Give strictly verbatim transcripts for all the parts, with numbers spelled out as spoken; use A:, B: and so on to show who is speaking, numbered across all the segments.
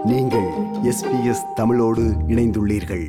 A: நீங்கள் S B S தமிழோடு இணைந்துள்ளீர்கள்.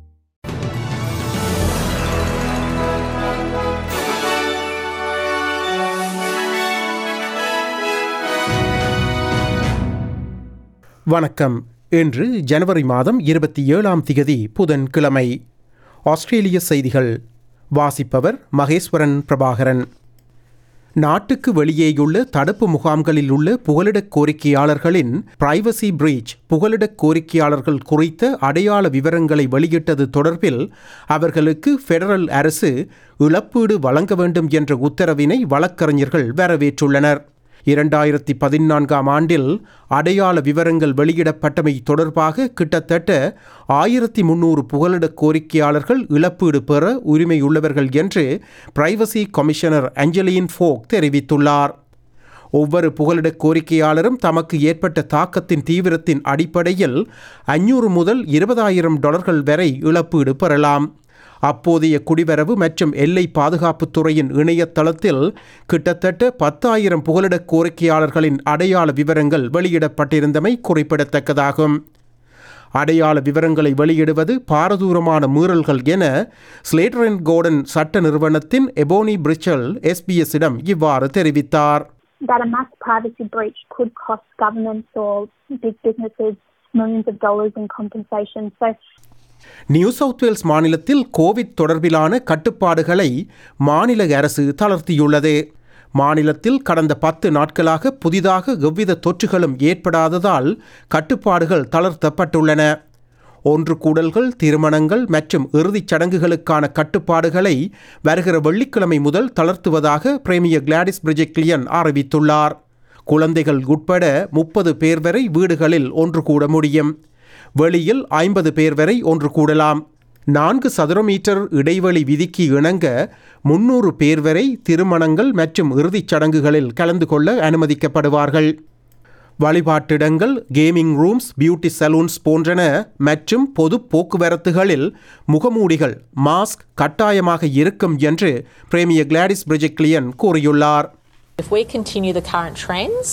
B: வணக்கம். இன்று ஜனவரி மாதம் இருபத்தி ஏழாம் திகதி புதன்கிழமை. ஆஸ்திரேலிய செய்திகள் வாசிப்பவர் மகேஸ்வரன் பிரபாகரன். நாட்டுக்கு வெளியேயுள்ள தடுப்பு முகாம்களில் உள்ள புகலிடக் கோரிக்கையாளர்களின் பிரைவசி பிரீச் புகலிடக் கோரிக்கையாளர்கள் குறித்த அடையாள விவரங்களை வெளியிட்டது தொடர்பில் அவர்களுக்கு ஃபெடரல் அரசு இழப்பீடு வழங்க வேண்டும் என்ற உத்தரவினை வழக்கறிஞர்கள் வரவேற்றுள்ளனர். இரண்டாயிரத்தி பதினான்காம் ஆண்டில் அடையாள விவரங்கள் வெளியிடப்பட்டமை தொடர்பாக கிட்டத்தட்ட ஆயிரத்தி முன்னூறு புகலிடக் கோரிக்கையாளர்கள் இழப்பீடு பெற உரிமையுள்ளவர்கள் என்று பிரைவசி கமிஷனர் அஞ்சலின் ஃபோக் தெரிவித்துள்ளார். ஒவ்வொரு புகலிடக் கோரிக்கையாளரும் தமக்கு ஏற்பட்ட தாக்கத்தின் தீவிரத்தின் அடிப்படையில் ஐநூறு முதல் இருபதாயிரம் டாலர்கள் வரை இழப்பீடு பெறலாம். அப்போதைய குடிவரவு மற்றும் எல்லை பாதுகாப்புத் துறையின் இணையதளத்தில் கிட்டத்தட்ட பத்தாயிரம் புகலிடக் கோரிக்கையாளர்களின் அடையாள விவரங்கள் வெளியிடப்பட்டிருந்தமை குறிப்பிடத்தக்கதாகும். அடையாள விவரங்களை வெளியிடுவது பாரதூரமான மீறல்கள் என ஸ்லேட்டர் அண்ட் கோர்டன் சட்ட நிறுவனத்தின் எபோனி பிரிச்சல் எஸ்பிஎஸ்ஸிடம் இவ்வாறு தெரிவித்தார்.
C: That a mass privacy breach could cost governments or big businesses millions of dollars in compensation. So
B: New South Wales மாநிலத்தில் கோவிட் தொடர்பிலான கட்டுப்பாடுகளை மாநில அரசு தளர்த்தியுள்ளது. மாநிலத்தில் கடந்த பத்து நாட்களாக புதிதாக எவ்வித தொற்றுகளும் ஏற்படாததால் கட்டுப்பாடுகள் தளர்த்தப்பட்டுள்ளன. ஒன்று கூடல்கள், திருமணங்கள் மற்றும் இறுதிச் சடங்குகளுக்கான கட்டுப்பாடுகளை வருகிற வெள்ளிக்கிழமை முதல் தளர்த்துவதாக பிரேமியர் கிளாடிஸ் பிரிஜெக்லியன் அறிவித்துள்ளார். குழந்தைகள் உட்பட முப்பது பேர் வரை வீடுகளில் ஒன்று கூட முடியும். வெளியில் ஐம்பது பேர் வரை ஒன்று கூடலாம். நான்கு சதுர மீட்டர் இடைவெளி விதிக்கு இணங்க முன்னூறு பேர் வரை திருமணங்கள் மற்றும் இறுதிச் சடங்குகளில் கலந்து கொள்ள அனுமதிக்கப்படுவார்கள். வழிபாட்டிடங்கள், கேமிங் ரூம்ஸ், பியூட்டி சலூன்ஸ் போன்றன மற்றும் பொது போக்குவரத்துகளில் முகமூடிகள் மாஸ்க் கட்டாயமாக இருக்கும் என்று பிரேமியர் கிளாடிஸ் பிரிஜெக்லியன் கூறியுள்ளார்.
D: If we continue the current trends,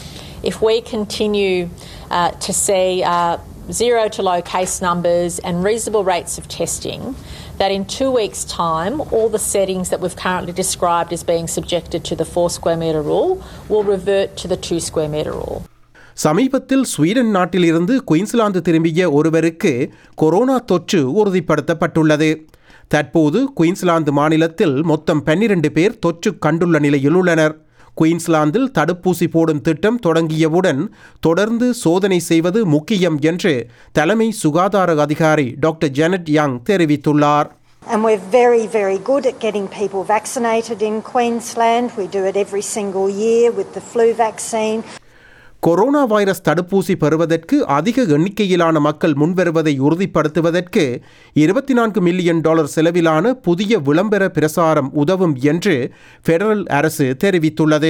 D: if we continue uh, to see uh, zero to low case numbers and reasonable rates of testing, that in two weeks' time, all the settings that we've currently described as being subjected to the four square metre rule will revert to the two square metre rule.
B: சமீபத்தில் Sweden நாட்டிலிருந்து Queensland திரும்பிய ஒருவருக்கு corona தொற்று உறுதிப்படுத்தப்பட்டுள்ளது. தற்போது Queensland மாநிலத்தில் மொத்தம் பன்னிரண்டு பேர் தொற்று கண்டுள்ள நிலையில் உள்ளனர். குயின்ஸ்லாந்தில் தடுப்பூசி போடும் திட்டம் தொடங்கியவுடன் தொடர்ந்து சோதனை செய்வது முக்கியம் என்று தலைமை சுகாதார அதிகாரி டாக்டர் ஜெனட் யங் தெரிவித்துள்ளார்.
E: And we're very, very good at getting people vaccinated in Queensland. We do it every single year with the flu vaccine.
B: Corona virus தடுப்பூசி பெறுவதற்கு அதிக எண்ணிக்கையிலான மக்கள் முன்வருவதை உறுதிப்படுத்துவதற்கு இருபத்தி நான்கு மில்லியன் டாலர் செலவிலான புதிய விளம்பர பிரசாரம் உதவும் என்று ஃபெடரல் அரசு தெரிவித்துள்ளது.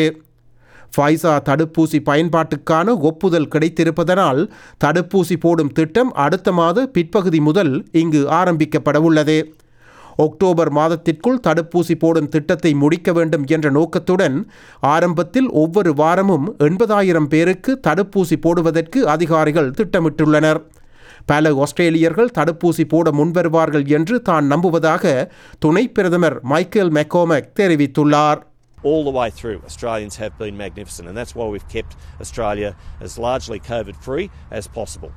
B: ஃபைசா தடுப்பூசி பயன்பாட்டுக்கான ஒப்புதல் கிடைத்திருப்பதனால் தடுப்பூசி போடும் திட்டம் அடுத்த மாத பிற்பகுதி முதல் இங்கு ஆரம்பிக்கப்பட உள்ளது. ஒக்டோபர் மாதத்திற்குள் தடுப்பூசி போடும் திட்டத்தை முடிக்க வேண்டும் என்ற நோக்கத்துடன் ஆரம்பத்தில் ஒவ்வொரு வாரமும் எண்பதாயிரம் பேருக்கு தடுப்பூசி போடுவதற்கு அதிகாரிகள் திட்டமிட்டுள்ளனர். பல ஆஸ்திரேலியர்கள் தடுப்பூசி போட முன்வருவார்கள் என்று தான் நம்புவதாக துணை பிரதமர் மைக்கேல் மெக்கோமக் தெரிவித்துள்ளார்.
F: All the way through, Australians have been magnificent, and that's why we've kept Australia as largely COVID-free as possible.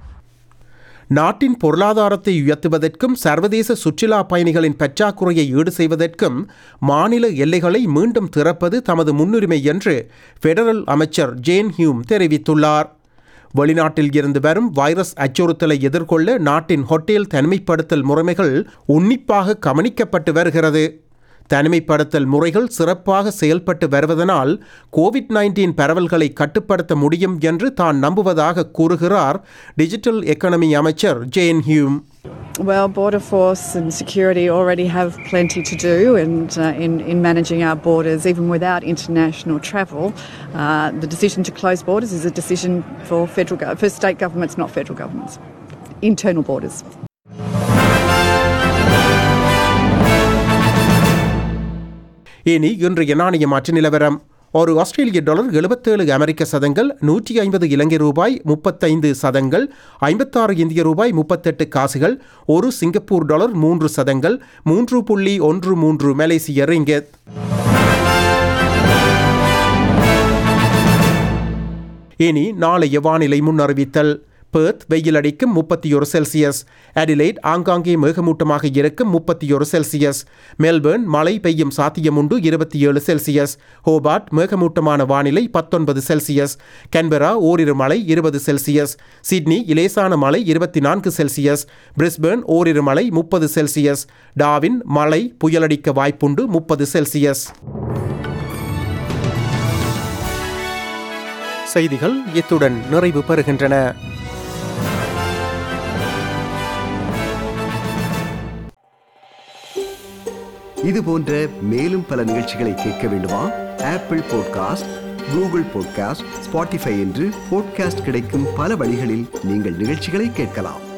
B: நாட்டின் பொருளாதாரத்தை உயர்த்துவதற்கும் சர்வதேச சுற்றுலா பயணிகளின் பற்றாக்குறையை ஈடு செய்வதற்கும் மாநில எல்லைகளை மீண்டும் திறப்பது தமது முன்னுரிமை என்று ஃபெடரல் அமைச்சர் ஜேன் ஹியூம் தெரிவித்துள்ளார். வெளிநாட்டில் இருந்து வரும் வைரஸ் அச்சுறுத்தலை எதிர்கொள்ள நாட்டின் ஹோட்டல் தனிமைப்படுத்தல் முறைமைகள் உன்னிப்பாக கவனிக்கப்பட்டு வருகிறது. தனிமைப்படுத்தல் முறைகள் சிறப்பாக செயல்பட்டு வருவதனால் கோவிட் நைன்டீன் பரவல்களை கட்டுப்படுத்த முடியும் என்று தான் நம்புவதாக கூறுகிறார் டிஜிட்டல் எக்கானமி அமைச்சர் Jane Hume.
G: Well, Border Force and security already have plenty to do and, uh, in, in managing our borders, even without international travel. Uh, the decision to close borders is a decision for, federal, for state governments, not federal governments. Internal borders.
B: இனி இன்றைய நாணய மாற்று நிலவரம். ஒரு ஆஸ்திரேலிய dollar எழுபத்தேழு அமெரிக்க சதங்கள், நூற்றி ஐம்பது இலங்கை ரூபாய் முப்பத்தைந்து சதங்கள், ஐம்பத்தாறு இந்திய ரூபாய் முப்பத்தெட்டு காசுகள், ஒரு சிங்கப்பூர் டாலர் மூன்று சதங்கள், மூன்று புள்ளி ஒன்று மூன்று மலேசிய ரிங்கெட். இனி நாளைய வானிலை முன்னறிவித்தல். பெர்த் வெயில் அடிக்கும் முப்பத்தி ஒரு செல்சியஸ், அடிலைட் ஆங்காங்கே மேகமூட்டமாக இருக்கும் முப்பத்தி ஒரு செல்சியஸ், மெல்பர்ன் மழை பெய்யும் சாத்தியமுண்டு இருபத்தி ஏழு செல்சியஸ், ஹோபார்ட் மேகமூட்டமான வானிலை பத்தொன்பது செல்சியஸ், கேன்பரா ஓரிரு மழை இருபது செல்சியஸ், சிட்னி இலேசான மழை இருபத்தி நான்கு செல்சியஸ், பிரிஸ்பேர்ன் ஓரிரு மழை முப்பது செல்சியஸ், டார்வின் மழை புயலடிக்க வாய்ப்புண்டு முப்பது செல்சியஸ். செய்திகள் இத்துடன் நிறைவு பெறுகின்றன.
A: இது போன்ற மேலும் பல நிகழ்ச்சிகளை கேட்க வேண்டுமா? Apple podcast, Google podcast, Spotify என்று பாட்காஸ்ட் கிடைக்கும் பல வழிகளில் நீங்கள் நிகழ்ச்சிகளை கேட்கலாம்.